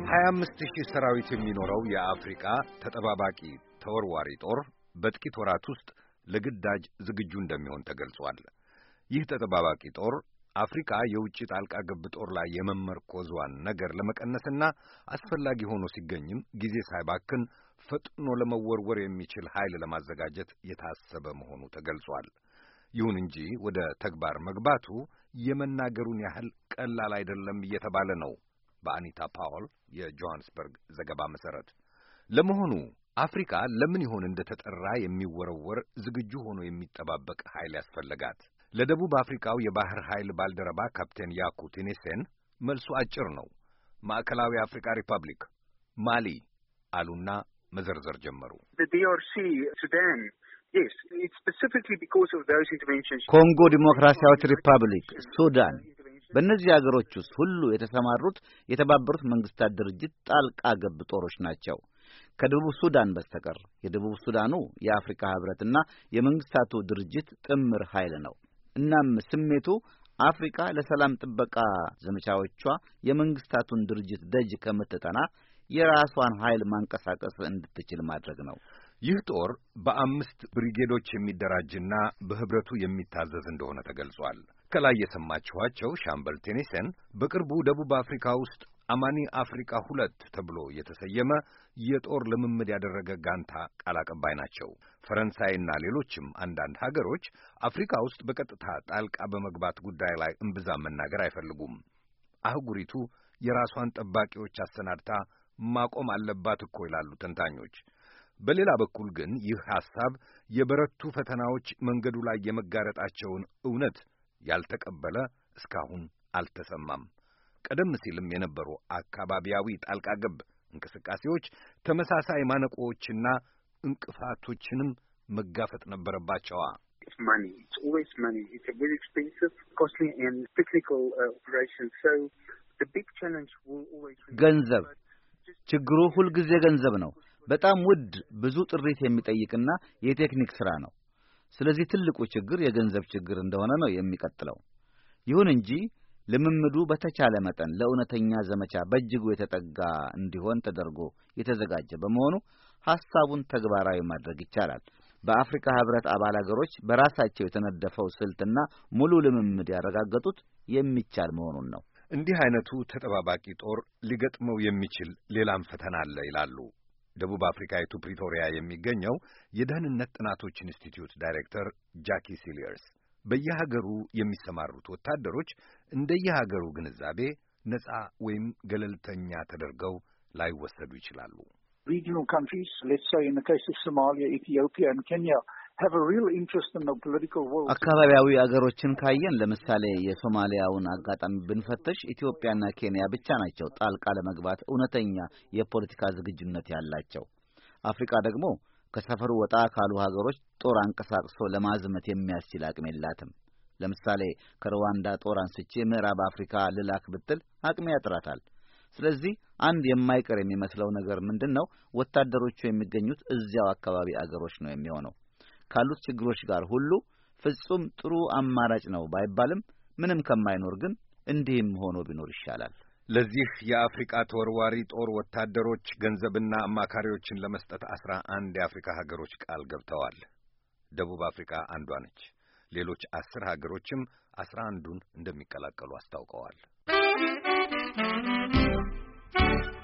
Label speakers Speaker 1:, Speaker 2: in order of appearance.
Speaker 1: 25,000 ሰራዊት የሚኖረው የአፍሪካ ተጠባባቂ ተወርዋሪ ጦር በጥቂት ወራት ውስጥ ለግዳጅ ዝግጁ እንደሚሆን ተገልጿል። ይህ ተጠባባቂ ጦር አፍሪካ የውጭ ጣልቃ ገብ ጦር ላይ የመመርኮዟን ነገር ለመቀነስና አስፈላጊ ሆኖ ሲገኝም ጊዜ ሳይባክን ፈጥኖ ለመወርወር የሚችል ኃይል ለማዘጋጀት የታሰበ መሆኑ ተገልጿል። ይሁን እንጂ ወደ ተግባር መግባቱ የመናገሩን ያህል ቀላል አይደለም እየተባለ ነው። በአኒታ ፓውል የጆሃንስበርግ ዘገባ መሰረት ለመሆኑ አፍሪካ ለምን ይሆን እንደተጠራ የሚወረወር ዝግጁ ሆኖ የሚጠባበቅ ኃይል ያስፈልጋት? ለደቡብ አፍሪካው የባህር ኃይል ባልደረባ ካፕቴን ያኩ ቲኒሴን መልሱ አጭር ነው። ማዕከላዊ አፍሪካ ሪፐብሊክ፣ ማሊ አሉና መዘርዘር ጀመሩ።
Speaker 2: ኮንጎ ዲሞክራሲያዊት ሪፐብሊክ፣ ሱዳን፣ በእነዚህ አገሮች ውስጥ ሁሉ የተሰማሩት የተባበሩት መንግስታት ድርጅት ጣልቃ ገብ ጦሮች ናቸው ከደቡብ ሱዳን በስተቀር። የደቡብ ሱዳኑ የአፍሪካ ህብረትና የመንግስታቱ ድርጅት ጥምር ኃይል ነው። እናም ስሜቱ አፍሪካ ለሰላም ጥበቃ ዘመቻዎቿ የመንግስታቱን ድርጅት ደጅ ከምትጠና የራሷን ኃይል ማንቀሳቀስ እንድትችል ማድረግ ነው።
Speaker 1: ይህ ጦር በ5 ብሪጌዶች የሚደራጅና በህብረቱ የሚታዘዝ እንደሆነ ተገልጿል። ከላይ የሰማችኋቸው ሻምበል ቴኒሰን በቅርቡ ደቡብ አፍሪካ ውስጥ አማኒ አፍሪካ 2 ተብሎ የተሰየመ የጦር ልምምድ ያደረገ ጋንታ ቃል አቀባይ ናቸው። ፈረንሳይና ሌሎችም አንዳንድ ሀገሮች አፍሪካ ውስጥ በቀጥታ ጣልቃ በመግባት ጉዳይ ላይ እምብዛም መናገር አይፈልጉም። አህጉሪቱ የራሷን ጠባቂዎች አሰናድታ ማቆም አለባት እኮ ይላሉ ተንታኞች። በሌላ በኩል ግን ይህ ሐሳብ የበረቱ ፈተናዎች መንገዱ ላይ የመጋረጣቸውን እውነት ያልተቀበለ እስካሁን አልተሰማም። ቀደም ሲልም የነበሩ አካባቢያዊ ጣልቃ ገብ እንቅስቃሴዎች ተመሳሳይ ማነቆዎችና እንቅፋቶችንም መጋፈጥ ነበረባቸዋ።
Speaker 2: ገንዘብ ችግሩ ሁልጊዜ ገንዘብ ነው። በጣም ውድ፣ ብዙ ጥሪት የሚጠይቅና የቴክኒክ ሥራ ነው። ስለዚህ ትልቁ ችግር የገንዘብ ችግር እንደሆነ ነው የሚቀጥለው። ይሁን እንጂ ልምምዱ በተቻለ መጠን ለእውነተኛ ዘመቻ በእጅጉ የተጠጋ እንዲሆን ተደርጎ የተዘጋጀ በመሆኑ ሐሳቡን ተግባራዊ ማድረግ ይቻላል። በአፍሪካ ህብረት አባል አገሮች በራሳቸው የተነደፈው ስልትና ሙሉ ልምምድ ያረጋገጡት የሚቻል መሆኑን ነው።
Speaker 1: እንዲህ አይነቱ ተጠባባቂ ጦር ሊገጥመው የሚችል ሌላም ፈተና አለ ይላሉ ደቡብ አፍሪካዊቱ ፕሪቶሪያ የሚገኘው የደህንነት ጥናቶች ኢንስቲትዩት ዳይሬክተር ጃኪ ሲሊየርስ። በየሀገሩ የሚሰማሩት ወታደሮች እንደየሀገሩ ግንዛቤ ነፃ ወይም ገለልተኛ ተደርገው ላይወሰዱ ይችላሉ።
Speaker 3: Regional countries, let's say in the case of Somalia, Ethiopia and Kenya, have a real interest in the political world.
Speaker 2: አካባቢያዊ አገሮችን ካየን ለምሳሌ የሶማሊያውን አጋጣሚ ብንፈትሽ ኢትዮጵያና ኬንያ ብቻ ናቸው ጣልቃ ለመግባት እውነተኛ የፖለቲካ ዝግጁነት ያላቸው። አፍሪካ ደግሞ ከሰፈሩ ወጣ ካሉ ሀገሮች ጦር አንቀሳቅሶ ለማዝመት የሚያስችል አቅም የላትም። ለምሳሌ ከሩዋንዳ ጦር አንስቼ ምዕራብ አፍሪካ ልላክ ብትል አቅም ያጥራታል። ስለዚህ አንድ የማይቀር የሚመስለው ነገር ምንድነው? ወታደሮቹ የሚገኙት እዚያው አካባቢ አገሮች ነው የሚሆነው። ካሉት ችግሮች ጋር ሁሉ ፍጹም ጥሩ አማራጭ ነው ባይባልም ምንም ከማይኖር ግን እንዲህም ሆኖ ቢኖር ይሻላል።
Speaker 1: ለዚህ የአፍሪካ ተወርዋሪ ጦር ወታደሮች ገንዘብና አማካሪዎችን ለመስጠት 11 የአፍሪካ ሀገሮች ቃል ገብተዋል። ደቡብ አፍሪካ አንዷ ነች። ሌሎች 10 ሀገሮችም 11ዱን እንደሚቀላቀሉ አስታውቀዋል።